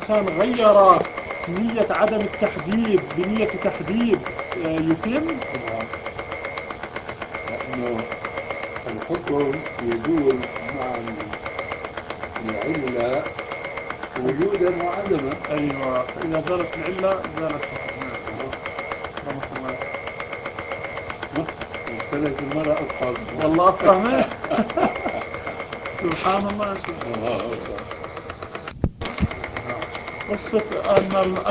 الإنسان غير نية عدم التحديد بنية تحديد يتم؟ طبعا، لأنه الحكم يدور مع العلة وجودا وعدما. أيوة، فإذا زالت العلة زال الحكم. نعم. رحمة الله. وكانت المرأة أفقه والله أفقه منه. سبحان الله يا شيخ. الله أكبر. قصة أن